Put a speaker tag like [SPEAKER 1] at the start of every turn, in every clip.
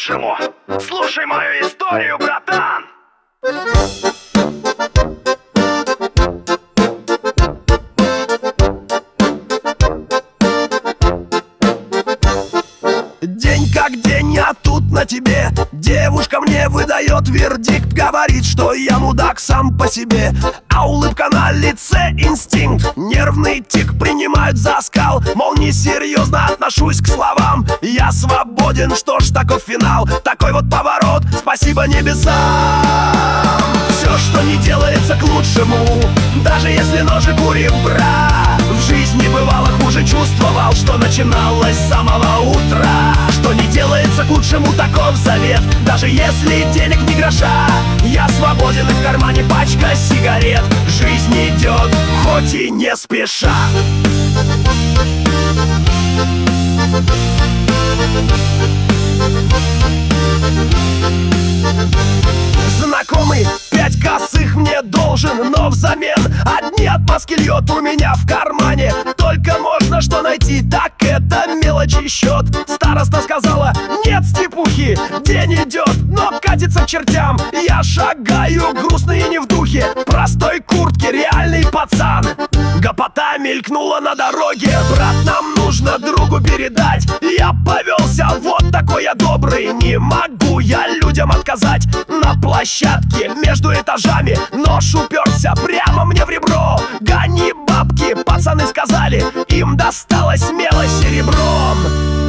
[SPEAKER 1] лучшему. Слушай мою историю, братан. День как день, а тут на тебе девушка мне выдает вердикт. Говорит, что я мудак сам по себе, а улыбка на лице инстинкт. Нервный тик принимают за оскал, мол, несерьезно отношусь к словам. Я свободен, что ж, такой финал, такой вот поворот, спасибо небесам. Все, что не делается к лучшему, даже если ножик у ребра. В жизни бывало хуже, чувствовал, что начиналось с самого утра. Что не делается к лучшему, таков завет. Даже если денег ни гроша, я свободен и в кармане пачка сигарет. Жизнь идет, хоть и не спеша. Знакомый 5 косых мне должен, но взамен одни отмазки льет у меня в кармане. Только можно что найти, так это мелочи счет. Староста сказала, нет степухи, день идет, но катится к чертям. Я шагаю грустный и не в духе, простой куртке реальный пацан. Гопота мелькнула на дороге, брат, нам нужно другу передать. Я повелся, вот такой я добрый, не могу я людям отказать. На площадке между этажами нож уперся прямо мне в ребро. Гони бабки, пацаны сказали, им досталось смелость серебром.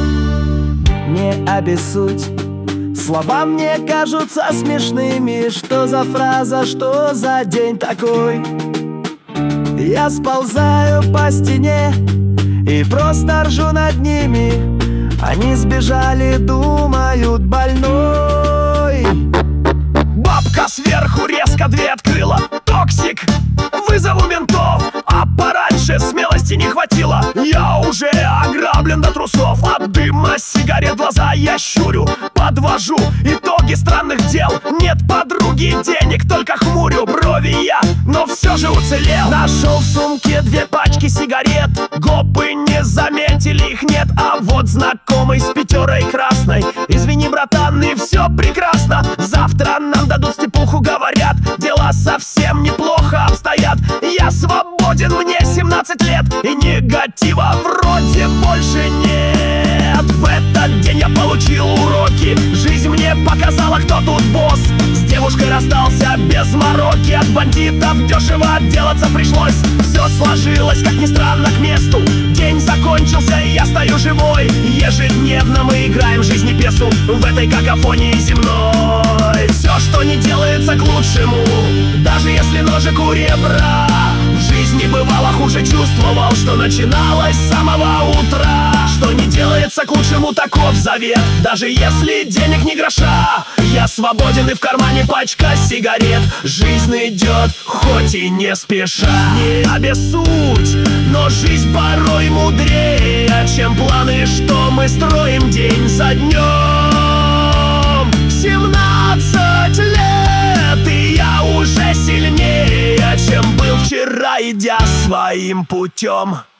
[SPEAKER 2] Не обессудь, слова мне кажутся смешными. Что за фраза, что за день такой? Я сползаю по стене и просто ржу над ними. Они сбежали, думают, больной.
[SPEAKER 1] Бабка сверху резко дверь открыла. Токсик, вызову ментов. А пораньше смелости не хватило. Я уже ограблен до трусов. От дыма сигарет глаза я щурю. Подвожу итоги странных дел. Нет подруги, денег, только хмурю брови я, но все же уцелел. Нашел в сумке 2 пачки сигарет. Гопы не заметили, их нет. А вот знакомый с 5 красной. Извини, братан, и все прекрасно. Завтра нам дадут степуху, говорят. Дела совсем неплохо обстоят. Я свободен, мне 17 лет, и негатива вроде больше нет. В этот день я получил уроки. Жизнь мне показала, кто тут босс. С девушкой расстался без мороки. От бандитов дешево отделаться пришлось. Все сложилось, как ни странно, к месту. День закончился, и я стою живой. Ежедневно мы играем в жизни пьесу в этой какофонии земной. Все, что не делается к лучшему, даже если ножик у ребра. В жизни бывало хуже, чувствовал, что начиналось с самого утра. Что не делается к лучшему, таков завет. Даже если денег ни гроша, я свободен и в кармане пачка сигарет. Жизнь идет, хоть и не спеша. Не обессудь, но жизнь порой мудрее, чем планы, что мы строим день за днем. 17 лет, и я уже сильнее, чем был вчера, идя своим путем.